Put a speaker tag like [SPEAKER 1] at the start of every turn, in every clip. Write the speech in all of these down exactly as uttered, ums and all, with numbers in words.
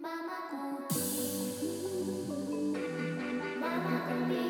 [SPEAKER 1] Мама купи, мама купи.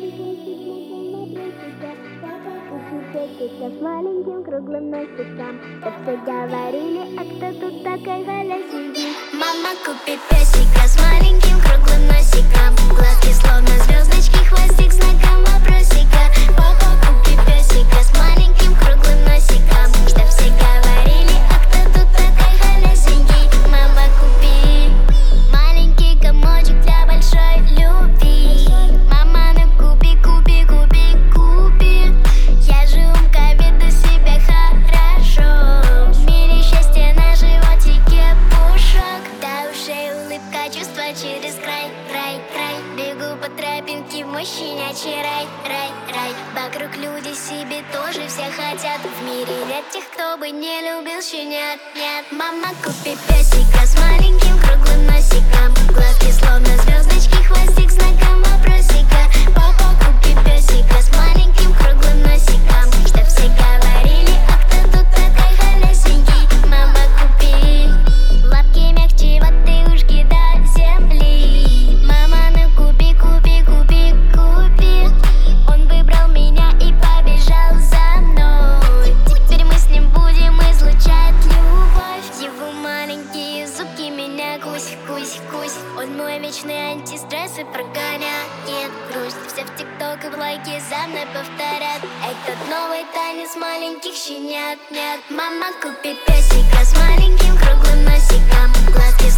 [SPEAKER 1] Папа купи с маленьким круглым носиком. Как все говорили, а кто тут такой голосенький? Мама купи песика с маленьким круглым носиком. Глазки словно звездочки, хвостик знаком вопросика. Папа купи песика с маленьким круглым носиком. Чтоб все говорили, а кто тут такой голосенький? Мама купи маленький комочек для большой любви. Мама, ну купи, купи, купи, купи. Я же умка, веду себя хорошо. В мире счастья на животике пушок. До ушей улыбка, чувства через край, край, край. Бегу по тропинке в мой щенячий рай, рай, рай. Вокруг люди себе тоже все хотят. В мире нет тех, кто бы не любил щенят, нет. Мама, купи песика с маленьким круглым носиком. Глазки словно звездочки, хвостик знаком вопросика. Папа, купи песика с маленьким круглым носиком. Чтоб все говорили, а кто тут такой холесенький? Мама, купи лапки мягче, вот и ушки до земли. Мама, ну купи, купи, купи, купи. Он выбрал меня и побежал за мной. Теперь мы с ним будем излучать любовь. Его маленькие зубки меня кусь, кусь, кусь. Он мой вечный антистресс и прогоняет грусть. Все в тикток и в лайки за мной повторят. Этот новый танец маленьких щенят, нет. Мама, купи песика с маленьким круглым носиком. Глазки